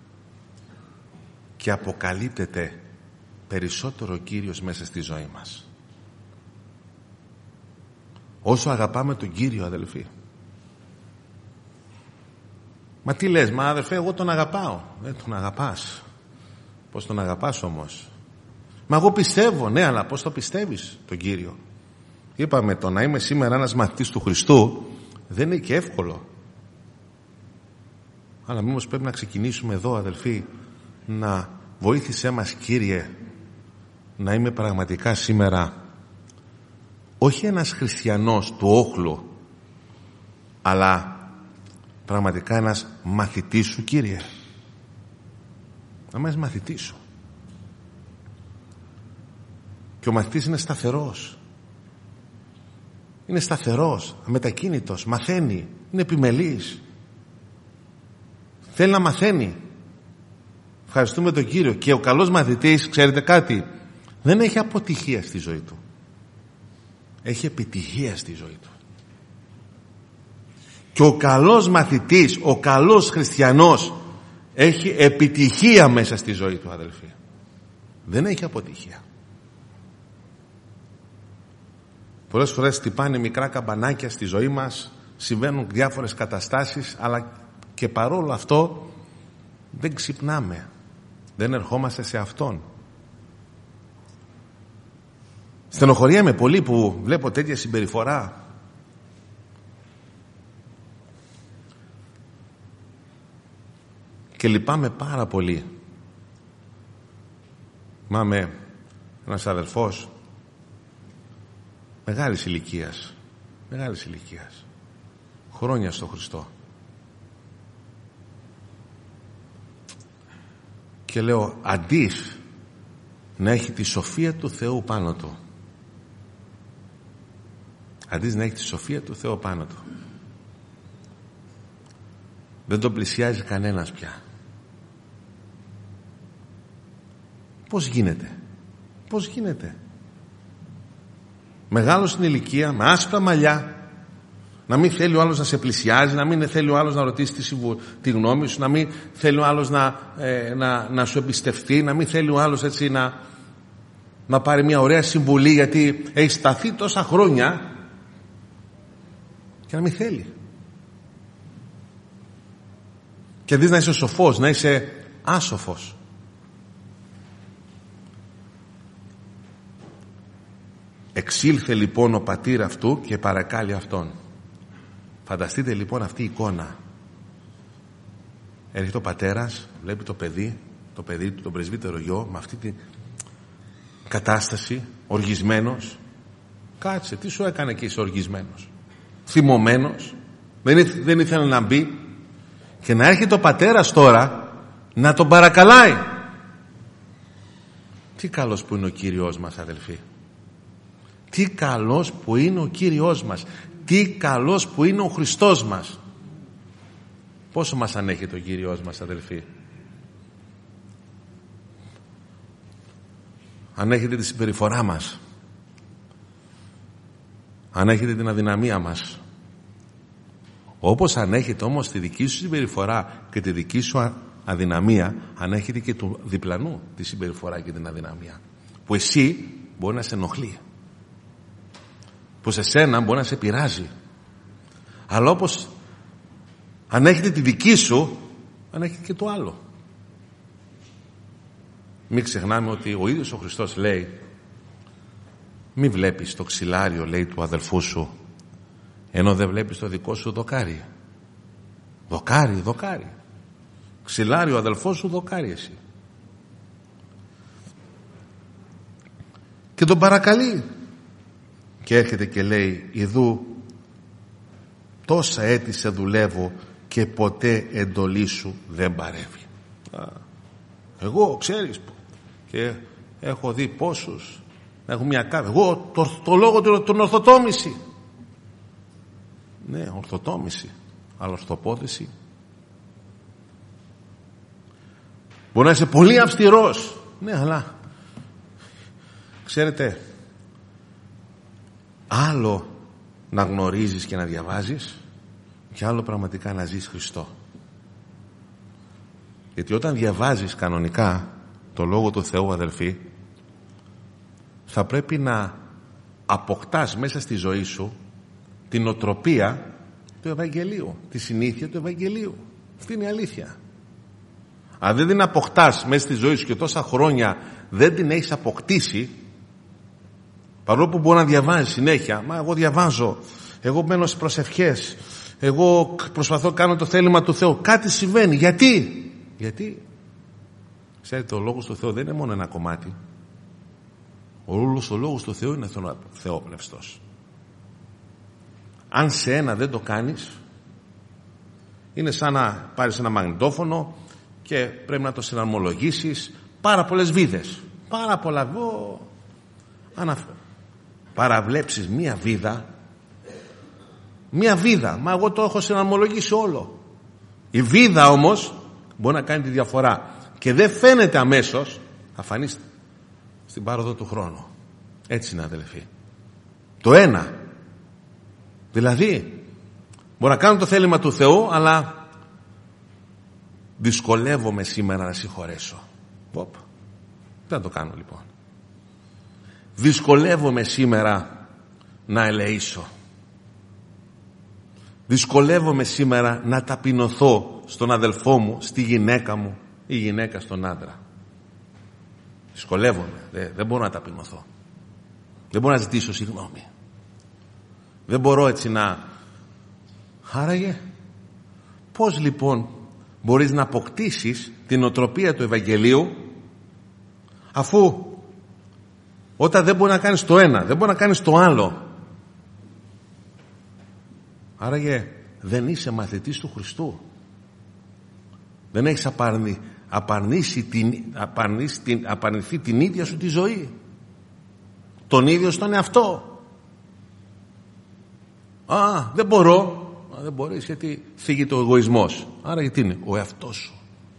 και αποκαλύπτεται περισσότερο ο Κύριος μέσα στη ζωή μας. Όσο αγαπάμε τον Κύριο, αδελφοί. Μα τι λες, μα αδελφέ, εγώ τον αγαπάω. Δεν τον αγαπάς. Πώς τον αγαπάς όμως? Μα εγώ πιστεύω. Ναι, αλλά πώς το πιστεύεις τον Κύριο? Είπαμε, το να είμαι σήμερα ένας μαθητής του Χριστού δεν είναι και εύκολο. Αλλά μήπως πρέπει να ξεκινήσουμε εδώ, αδελφοί, να βοήθησέ μας, Κύριε, να είμαι πραγματικά σήμερα όχι ένας χριστιανός του όχλου, αλλά πραγματικά ένας μαθητής σου, Κύριε. Να είμαι ένας μαθητής σου. Και ο μαθητής είναι σταθερός. Είναι σταθερός, αμετακίνητος, μαθαίνει, είναι επιμελής. Θέλει να μαθαίνει. Ευχαριστούμε τον Κύριο. Και ο καλός μαθητής, ξέρετε κάτι, δεν έχει αποτυχία στη ζωή του. Έχει επιτυχία στη ζωή του. Και ο καλός μαθητής, ο καλός χριστιανός έχει επιτυχία μέσα στη ζωή του, αδελφοί. Δεν έχει αποτυχία. Πολλές φορές χτυπάνε μικρά καμπανάκια στη ζωή μας, συμβαίνουν διάφορες καταστάσεις, αλλά και παρόλο αυτό δεν ξυπνάμε, δεν ερχόμαστε σε Αυτόν. Στενοχωριέμαι πολύ που βλέπω τέτοια συμπεριφορά. Και λυπάμαι πάρα πολύ. Μάμε ένας αδελφός μεγάλης ηλικίας, μεγάλης ηλικίας, χρόνια στο Χριστό. Και λέω, αντί να έχει τη σοφία του Θεού πάνω του, αντί να έχει τη σοφία του Θεό πάνω του. Δεν τον πλησιάζει κανένας πια. Πώς γίνεται? Πώς γίνεται? Μεγάλος στην ηλικία, με άσπρα μαλλιά, να μην θέλει ο άλλος να σε πλησιάζει, να μην θέλει ο άλλος να ρωτήσει τη, συμβου... τη γνώμη σου, να μην θέλει ο άλλος να, ε, να, να σου εμπιστευτεί, να μην θέλει ο άλλος έτσι να, να πάρει μια ωραία συμβουλή, γιατί έχει σταθεί τόσα χρόνια και να μην θέλει. Και αντί να είσαι σοφός, να είσαι άσοφος. Εξήλθε λοιπόν ο πατήρ αυτού και παρακάλει αυτόν. Φανταστείτε λοιπόν αυτή η εικόνα. Έρχεται ο πατέρας, βλέπει το παιδί, το παιδί του, τον πρεσβύτερο γιο, με αυτή την κατάσταση, οργισμένος. Κάτσε, τι σου έκανε και είσαι οργισμένος? Θυμωμένος, δεν, δεν ήθελε να μπει. Και να έρχεται ο πατέρας τώρα να τον παρακαλάει. Τι καλός που είναι ο Κύριος μας, αδελφοί. Τι καλός που είναι ο Κύριος μας. Τι καλός που είναι ο Χριστός μας. Πόσο μας ανέχεται ο Κύριος μας, αδελφοί. Ανέχεται τη συμπεριφορά μας. Ανέχεται την αδυναμία μας. Όπως ανέχεται όμως τη δική σου συμπεριφορά και τη δική σου αδυναμία, ανέχεται και του διπλανού τη συμπεριφορά και την αδυναμία. Που εσύ μπορεί να σε ενοχλεί. Που σε σένα μπορεί να σε πειράζει. Αλλά όπως ανέχεται τη δική σου, ανέχεται και το άλλο. Μην ξεχνάμε ότι ο ίδιος ο Χριστός λέει, μη βλέπεις το ξυλάριο, λέει, του αδελφού σου, ενώ δεν βλέπεις το δικό σου δοκάρι. Δοκάρι, δοκάρι. Ξυλάρι ο αδελφός σου, δοκάρι εσύ. Και τον παρακαλεί. Και έρχεται και λέει, ιδού τόσα έτη σε δουλεύω και ποτέ εντολή σου δεν παρεύει. Α, εγώ ξέρεις και έχω δει πόσους έχουν μια κάρτα. Εγώ το, το λόγο του τον ορθοτόμηση. Ναι, ορθοτόμηση, αλλά ορθοπόδηση. Μπορεί να είσαι πολύ αυστηρός. Ναι, αλλά ξέρετε, άλλο να γνωρίζεις και να διαβάζεις και άλλο πραγματικά να ζεις Χριστό. Γιατί όταν διαβάζεις κανονικά το Λόγο του Θεού, αδελφοί, θα πρέπει να αποκτάς μέσα στη ζωή σου την οτροπία του Ευαγγελίου, τη συνήθεια του Ευαγγελίου. Αυτή είναι η αλήθεια. Αν δεν την αποκτάς μέσα στη ζωή σου και τόσα χρόνια δεν την έχεις αποκτήσει, παρόλο που μπορεί να διαβάζεις συνέχεια, μα εγώ διαβάζω, εγώ μένω στις προσευχές, εγώ προσπαθώ να κάνω το θέλημα του Θεού, κάτι συμβαίνει. Γιατί? Γιατί ξέρετε, ο Λόγος του Θεού δεν είναι μόνο ένα κομμάτι. Όλος ο Λόγος του Θεού είναι θεόπνευστος. Αν σε ένα δεν το κάνεις, είναι σαν να πάρεις ένα μαγνητόφωνο και πρέπει να το συναρμολογήσεις πάρα πολλές βίδες. Πάρα πολλά. Εγώ, αν παραβλέψεις μία βίδα, μία βίδα, μα εγώ το έχω συναρμολογήσει όλο. Η βίδα όμως μπορεί να κάνει τη διαφορά και δεν φαίνεται αμέσως, θα φανεί στην πάροδο του χρόνου. Έτσι είναι, αδελφοί. Το ένα. Δηλαδή, μπορώ να κάνω το θέλημα του Θεού, αλλά δυσκολεύομαι σήμερα να συγχωρέσω. Οπ. Δεν το κάνω λοιπόν. Δυσκολεύομαι σήμερα να ελεήσω. Δυσκολεύομαι σήμερα να ταπεινωθώ στον αδελφό μου, στη γυναίκα μου, η γυναίκα στον άντρα. Δυσκολεύομαι. Δεν, δεν μπορώ να ταπεινωθώ. Δεν μπορώ να ζητήσω συγγνώμη. Δεν μπορώ έτσι να... Άραγε, πώς λοιπόν μπορείς να αποκτήσεις την οτροπία του Ευαγγελίου, αφού όταν δεν μπορεί να κάνεις το ένα, δεν μπορεί να κάνεις το άλλο. Άραγε, δεν είσαι μαθητής του Χριστού. Δεν έχεις απαρνη, απαρνήσει την, απαρνήσει την, απαρνηθεί την ίδια σου τη ζωή. Τον ίδιο στον εαυτό. Α, δεν μπορώ. Α, δεν μπορείς γιατί θίγει ο εγωισμός. Άρα γιατί είναι ο εαυτός σου.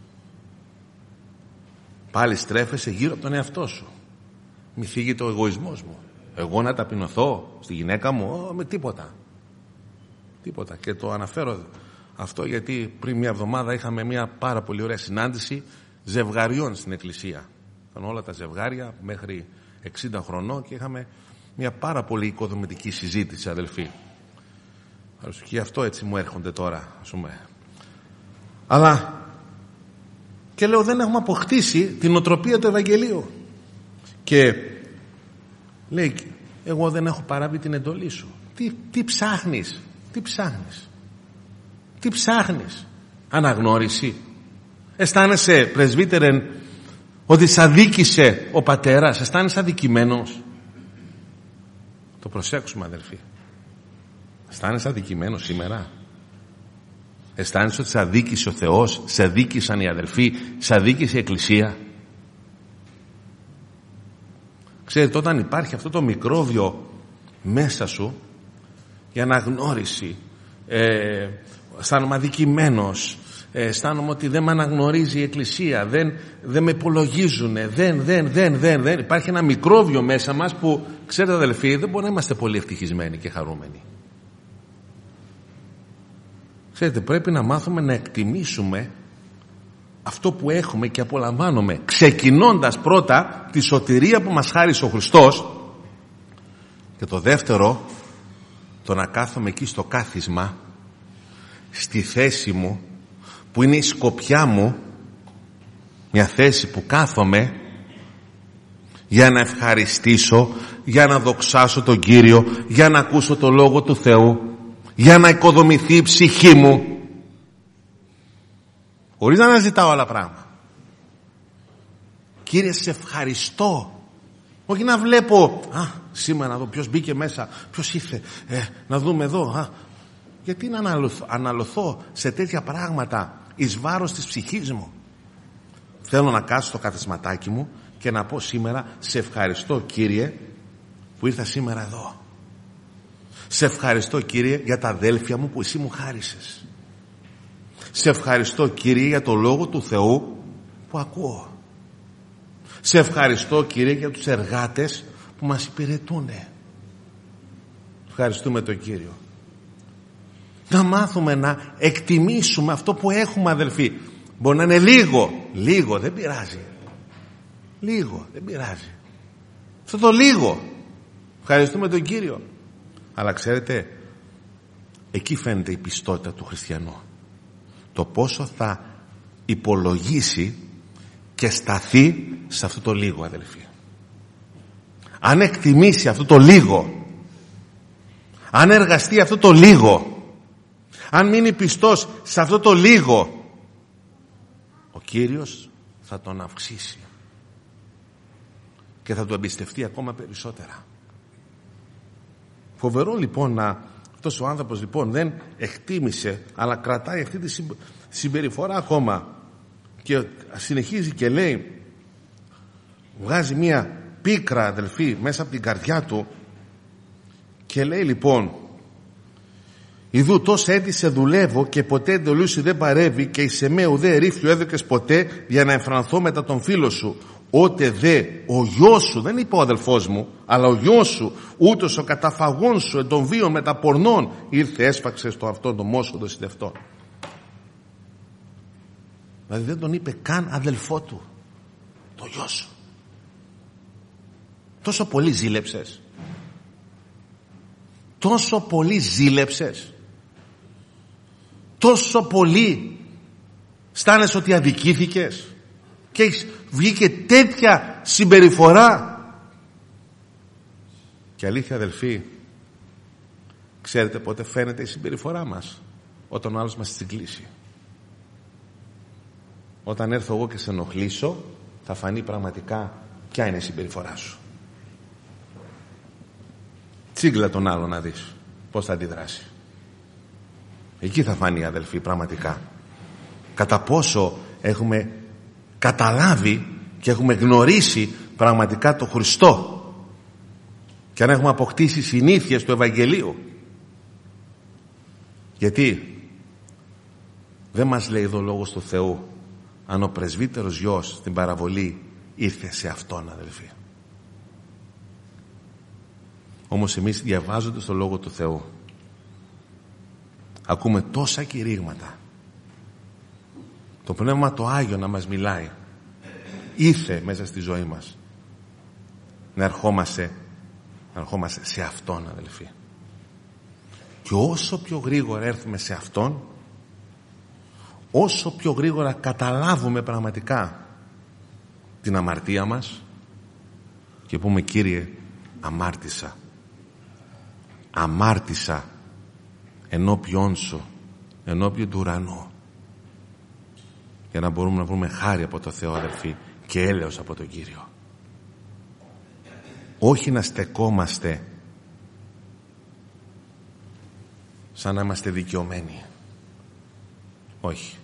Πάλι στρέφεσαι γύρω από τον εαυτό σου. Μη θίγει ο εγωισμός μου. Εγώ να ταπεινωθώ στη γυναίκα μου, Ω, με τίποτα. Τίποτα. Και το αναφέρω αυτό γιατί πριν μια εβδομάδα είχαμε μια πάρα πολύ ωραία συνάντηση ζευγαριών στην εκκλησία. Ήταν όλα τα ζευγάρια μέχρι εξήντα χρονών και είχαμε μια πάρα πολύ οικοδομητική συζήτηση, αδελφοί. Και αυτό έτσι μου έρχονται τώρα, ας πούμε. Αλλά και λέω δεν έχουμε αποκτήσει την νοοτροπία του Ευαγγελίου. Και λέει, εγώ δεν έχω παράβει την εντολή σου. Τι, τι ψάχνεις, τι ψάχνεις, τι ψάχνεις, αναγνώριση. Αισθάνεσαι, πρεσβύτερεν, ότι σ' αδίκησε ο πατέρας, αισθάνεσαι αδικημένος. Το προσέξουμε, αδελφοί. Αισθάνεσαι αδικημένος σήμερα. Αισθάνεσαι ότι σε αδίκησε ο Θεός, σε αδίκησαν οι αδελφοί, σε αδίκησε η Εκκλησία. Ξέρετε, όταν υπάρχει αυτό το μικρόβιο μέσα σου, η αναγνώριση, ε, αισθάνομαι αδικημένος, ε, αισθάνομαι ότι δεν με αναγνωρίζει η Εκκλησία, δεν, δεν με υπολογίζουν, δεν, δεν, δεν, δεν, δεν. Υπάρχει ένα μικρόβιο μέσα μας που, ξέρετε αδελφοί, δεν μπορεί να είμαστε πολύ ευτυχισμένοι και χαρούμενοι. Ξέρετε, πρέπει να μάθουμε να εκτιμήσουμε αυτό που έχουμε και απολαμβάνουμε, ξεκινώντας πρώτα τη σωτηρία που μας χάρισε ο Χριστός, και το δεύτερο, το να κάθομαι εκεί στο κάθισμα, στη θέση μου που είναι η σκοπιά μου, μια θέση που κάθομαι για να ευχαριστήσω, για να δοξάσω τον Κύριο, για να ακούσω το Λόγο του Θεού, για να οικοδομηθεί η ψυχή μου, χωρίς να αναζητάω άλλα πράγματα. Κύριε, σε ευχαριστώ. Όχι να βλέπω, α, σήμερα να δω ποιος μπήκε μέσα, ποιος ήρθε, ε, να δούμε εδώ. Α. Γιατί να αναλωθώ, αναλωθώ σε τέτοια πράγματα εις βάρος της ψυχής μου. Θέλω να κάτσω στο καθισματάκι μου και να πω σήμερα, σε ευχαριστώ Κύριε που ήρθα σήμερα εδώ. Σε ευχαριστώ Κύριε για τα αδέλφια μου που εσύ μου χάρισες. Σε ευχαριστώ Κύριε για το Λόγο του Θεού που ακούω. Σε ευχαριστώ Κύριε για τους εργάτες που μας υπηρετούν. Ευχαριστούμε τον Κύριο. Να μάθουμε να εκτιμήσουμε αυτό που έχουμε, αδελφοί. Μπορεί να είναι λίγο, λίγο δεν πειράζει. Λίγο δεν πειράζει. Αυτό το λίγο. Ευχαριστούμε τον Κύριο. Αλλά ξέρετε, εκεί φαίνεται η πιστότητα του χριστιανού. Το πόσο θα υπολογίσει και σταθεί σε αυτό το λίγο, αδελφοί. Αν εκτιμήσει αυτό το λίγο, αν εργαστεί αυτό το λίγο, αν μείνει πιστός σε αυτό το λίγο, ο Κύριος θα τον αυξήσει και θα του εμπιστευτεί ακόμα περισσότερα. Φοβερό λοιπόν να αυτός ο άνθρωπος λοιπόν δεν εκτίμησε, αλλά κρατάει αυτή τη συμπεριφορά ακόμα και συνεχίζει και λέει, βγάζει μία πίκρα, αδελφή, μέσα από την καρδιά του και λέει λοιπόν, ιδού τόσα έτη σε δουλεύω και ποτέ εντολή σου δεν παρεύει και εις εμέ ουδέ ρήφιο έδωκες ποτέ για να εμφανθώ μετά τον φίλο σου. Ότε δε ο γιος σου, δεν είπε ο αδελφός μου, αλλά ο γιος σου, ούτως ο καταφαγών σου εν των βίων μεταπορνών, ήρθε έσφαξε στο αυτόν το μόσχο συντευτό. Δηλαδή δεν τον είπε καν αδελφό του, το γιο σου. Τόσο πολύ ζήλεψες. Τόσο πολύ ζήλεψες. Τόσο πολύ αισθάνεσαι ότι αδικήθηκες και έχεις βγήκε τέτοια συμπεριφορά. Και αλήθεια, αδελφοί, ξέρετε πότε φαίνεται η συμπεριφορά μας? Όταν ο άλλος μας τσιγκλίσει. Όταν έρθω εγώ και σε ενοχλήσω, θα φανεί πραγματικά ποια είναι η συμπεριφορά σου. Τσίγκλα τον άλλο να δεις πώς θα αντιδράσει. Εκεί θα φανεί, αδελφοί, πραγματικά κατά πόσο έχουμε καταλάβει και έχουμε γνωρίσει πραγματικά το Χριστό και αν έχουμε αποκτήσει συνήθειες του Ευαγγελίου. Γιατί δεν μας λέει εδώ ο Λόγος του Θεού αν ο πρεσβύτερος γιος στην παραβολή ήρθε σε αυτόν, αδελφοί. Όμως εμείς διαβάζοντας το Λόγο του Θεού ακούμε τόσα κηρύγματα, το Πνεύμα το Άγιο να μας μιλάει, ήρθε μέσα στη ζωή μας, να ερχόμαστε, να ερχόμαστε σε αυτόν, αδελφοί. Και όσο πιο γρήγορα έρθουμε σε αυτόν, όσο πιο γρήγορα καταλάβουμε πραγματικά την αμαρτία μας και πούμε, Κύριε, αμάρτησα, αμάρτησα ενώπιόν σου, ενώπιον του ουρανού, για να μπορούμε να βρούμε χάρη από το Θεό, αδελφοί, και έλεος από τον Κύριο. Όχι να στεκόμαστε σαν να είμαστε δικαιωμένοι, όχι,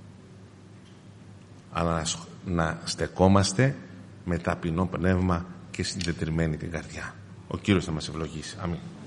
αλλά να στεκόμαστε με ταπεινό πνεύμα και συντετριμμένη την καρδιά. Ο Κύριος θα μας ευλογήσει. Αμήν.